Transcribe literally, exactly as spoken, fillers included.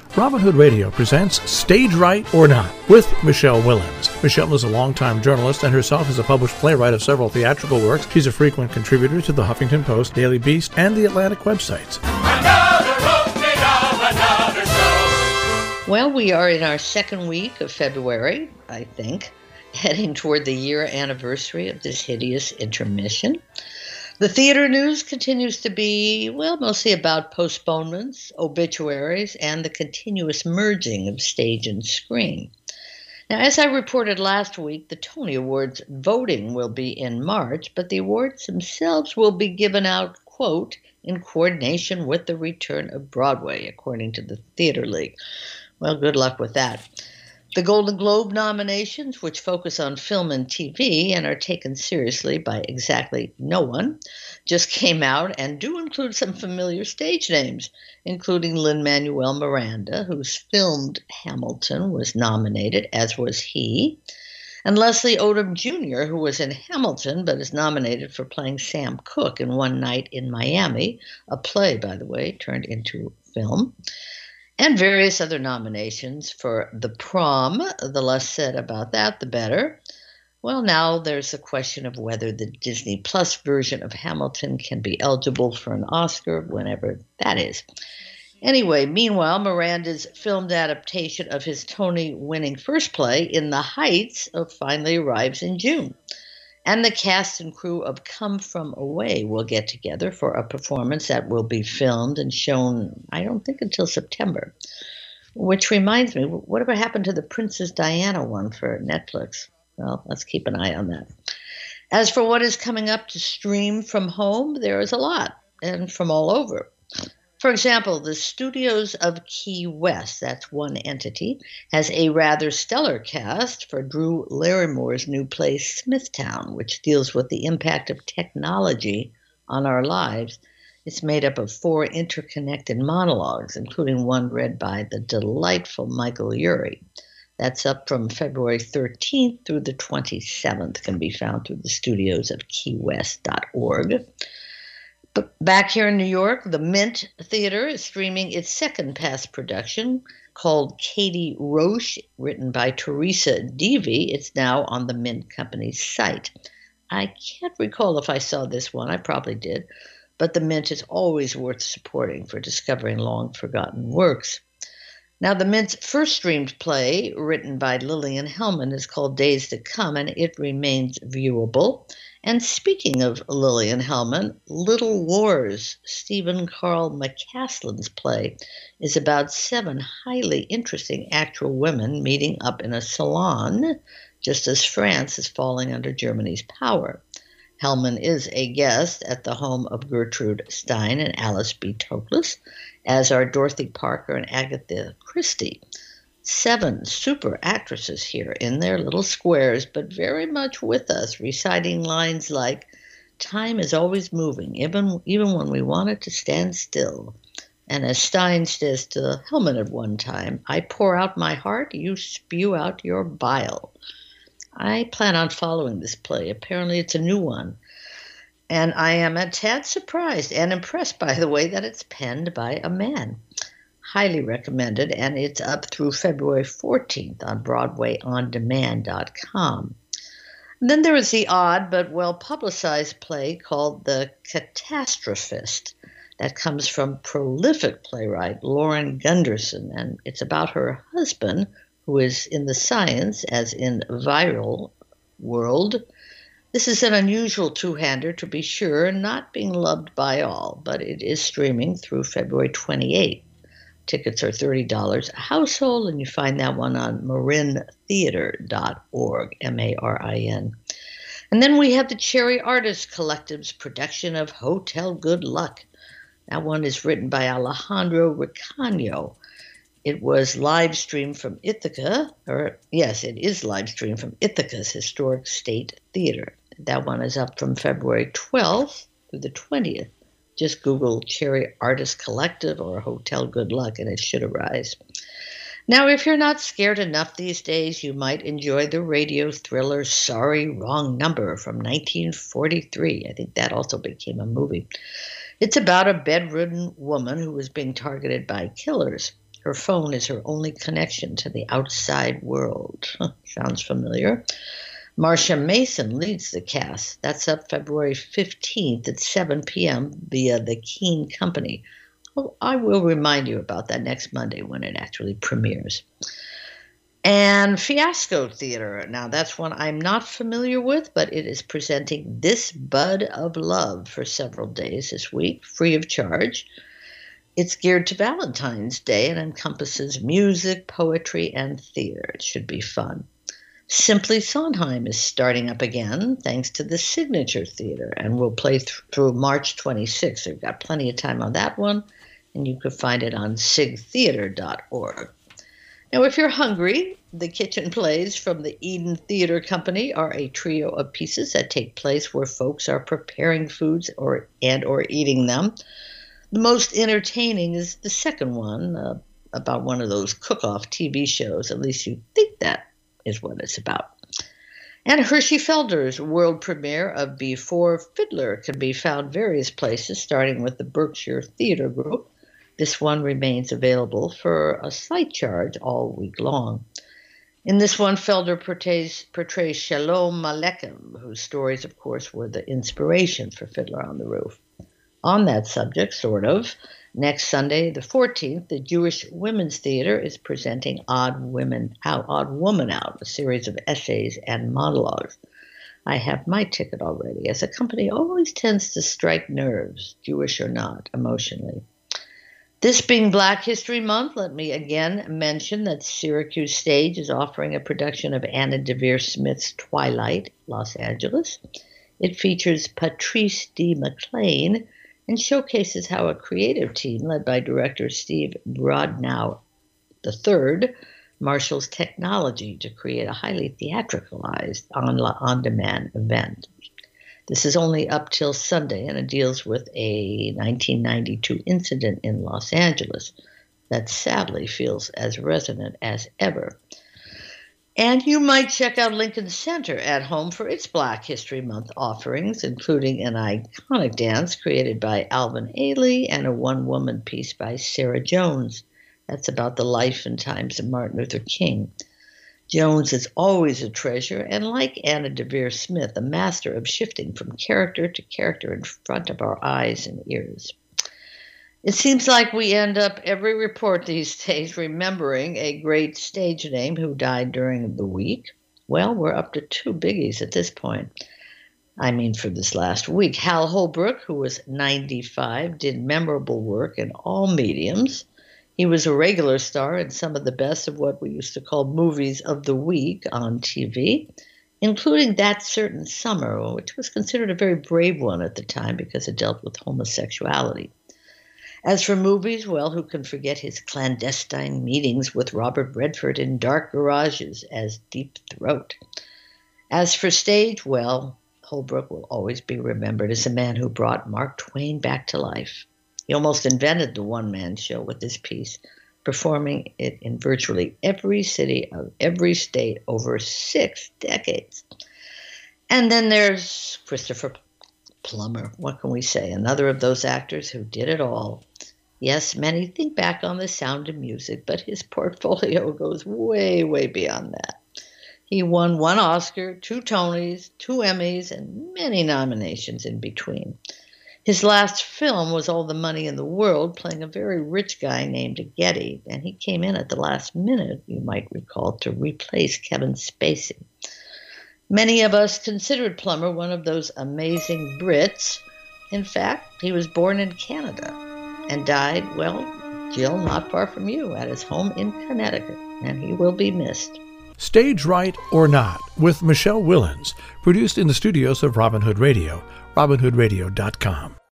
Robin Hood Radio presents Stage Right or Not with Michelle Willens. Michelle is a longtime journalist and herself is a published playwright of several theatrical works. She's a frequent contributor to the Huffington Post, Daily Beast, and the Atlantic websites. Another opening of another show. Well, we are in our second week of February, I think, heading toward the year anniversary of this hideous intermission. The theater news continues to be, well, mostly about postponements, obituaries, and the continuous merging of stage and screen. Now, as I reported last week, the Tony Awards voting will be in March, but the awards themselves will be given out, quote, in coordination with the return of Broadway, according to the Theater League. Well, good luck with that. The Golden Globe nominations, which focus on film and T V and are taken seriously by exactly no one, just came out and do include some familiar stage names, including Lin-Manuel Miranda, who's filmed Hamilton, was nominated, as was he, and Leslie Odom Junior, who was in Hamilton but is nominated for playing Sam Cooke in One Night in Miami, a play, by the way, turned into film. And various other nominations for The Prom. The less said about that, the better. Well, now there's a question of whether the Disney Plus version of Hamilton can be eligible for an Oscar, whenever that is. Anyway, meanwhile, Miranda's filmed adaptation of his Tony-winning first play, In the Heights, finally arrives in June. And the cast and crew of Come From Away will get together for a performance that will be filmed and shown, I don't think, until September. Which reminds me, whatever happened to the Princess Diana one for Netflix? Well, let's keep an eye on that. As for what is coming up to stream from home, there is a lot, and from all over. For example, the Studios of Key West, that's one entity, has a rather stellar cast for Drew Larimore's new play Smithtown, which deals with the impact of technology on our lives. It's made up of four interconnected monologues, including one read by the delightful Michael Urie. That's up from February thirteenth through the twenty-seventh, can be found through the studios of key west dot org. But back here in New York, the Mint Theater is streaming its second past production called Katie Roche, written by Teresa Deevy. It's now on the Mint Company's site. I can't recall if I saw this one. I probably did. But the Mint is always worth supporting for discovering long-forgotten works. Now, the Mint's first streamed play, written by Lillian Hellman, is called Days to Come, and it remains viewable. And speaking of Lillian Hellman, Little Wars, Stephen Carl McCaslin's play, is about seven highly interesting actual women meeting up in a salon, just as France is falling under Germany's power. Hellman is a guest at the home of Gertrude Stein and Alice B. Toklas, as are Dorothy Parker and Agatha Christie. Seven super actresses here in their little squares, but very much with us, reciting lines like, "Time is always moving, even, even when we want it to stand still." And as Stein says to Hellman at one time, "I pour out my heart, you spew out your bile." I plan on following this play. Apparently it's a new one. And I am a tad surprised and impressed, by the way, that it's penned by a man. Highly recommended, and it's up through February fourteenth on Broadway On Demand dot com. And then there is the odd but well-publicized play called The Catastrophist that comes from prolific playwright Lauren Gunderson, and it's about her husband, who is in the science, as in viral world. This is an unusual two-hander, to be sure, not being loved by all, but it is streaming through February twenty-eighth. Tickets are thirty dollars a household, and you find that one on marin theater dot org, M A R I N. And then we have the Cherry Artist Collective's production of Hotel Good Luck. That one is written by Alejandro Ricaño. It was live streamed from Ithaca, or yes, it is live streamed from Ithaca's Historic State Theater. That one is up from February twelfth through the twentieth. Just Google Cherry Artist Collective or Hotel Good Luck and it should arise. Now, if you're not scared enough these days, you might enjoy the radio thriller Sorry, Wrong Number from nineteen forty-three. I think that also became a movie. It's about a bedridden woman who was being targeted by killers. Her phone is her only connection to the outside world. Sounds familiar. Marsha Mason leads the cast. That's up February fifteenth at seven p.m. via The Keene Company. Well, I will remind you about that next Monday when it actually premieres. And Fiasco Theater. Now, that's one I'm not familiar with, but it is presenting This Bud of Love for several days this week, free of charge. It's geared to Valentine's Day and encompasses music, poetry, and theater. It should be fun. Simply Sondheim is starting up again, thanks to the Signature Theater, and will play th- through March twenty-sixth. We've got plenty of time on that one, and you can find it on sig theater dot org. Now, if you're hungry, the kitchen plays from the Eden Theater Company are a trio of pieces that take place where folks are preparing foods or and or eating them. The most entertaining is the second one, uh, about one of those cook-off T V shows. At least you think that is what it's about. And Hershey Felder's world premiere of Before Fiddler can be found various places, starting with the Berkshire Theater Group. This one remains available for a slight charge all week long. In this one, Felder portrays, portrays Shalom Aleichem, whose stories, of course, were the inspiration for Fiddler on the Roof. On that subject, sort of, next Sunday, the fourteenth, the Jewish Women's Theater is presenting Odd Women Out, Odd Woman Out, a series of essays and monologues. I have my ticket already, as the company always tends to strike nerves, Jewish or not, emotionally. This being Black History Month, let me again mention that Syracuse Stage is offering a production of Anna Deavere Smith's Twilight, Los Angeles. It features Patrice D. McLean and showcases how a creative team led by director Steve Brodnow the third marshals technology to create a highly theatricalized on- on-demand event. This is only up till Sunday, and it deals with a nineteen ninety-two incident in Los Angeles that sadly feels as resonant as ever. And you might check out Lincoln Center at home for its Black History Month offerings, including an iconic dance created by Alvin Ailey and a one-woman piece by Sarah Jones. That's about the life and times of Martin Luther King. Jones is always a treasure, and like Anna Deavere Smith, a master of shifting from character to character in front of our eyes and ears. It seems like we end up every report these days remembering a great stage name who died during the week. Well, we're up to two biggies at this point. I mean, for this last week. Hal Holbrook, who was ninety-five, did memorable work in all mediums. He was a regular star in some of the best of what we used to call movies of the week on T V, including That Certain Summer, which was considered a very brave one at the time because it dealt with homosexuality. As for movies, well, who can forget his clandestine meetings with Robert Redford in dark garages as Deep Throat? As for stage, well, Holbrook will always be remembered as a man who brought Mark Twain back to life. He almost invented the one-man show with this piece, performing it in virtually every city of every state over six decades. And then there's Christopher Plummer. What can we say? Another of those actors who did it all. Yes, many think back on The Sound of Music, but his portfolio goes way, way beyond that. He won one Oscar, two Tonys, two Emmys, and many nominations in between. His last film was All the Money in the World, playing a very rich guy named Getty, and he came in at the last minute, you might recall, to replace Kevin Spacey. Many of us considered Plummer one of those amazing Brits. In fact, he was born in Canada and died, well, Jill, not far from you, at his home in Connecticut, and he will be missed. Stage Right or Not with Michelle Willens, produced in the studios of Robin Hood Radio, robin hood radio dot com.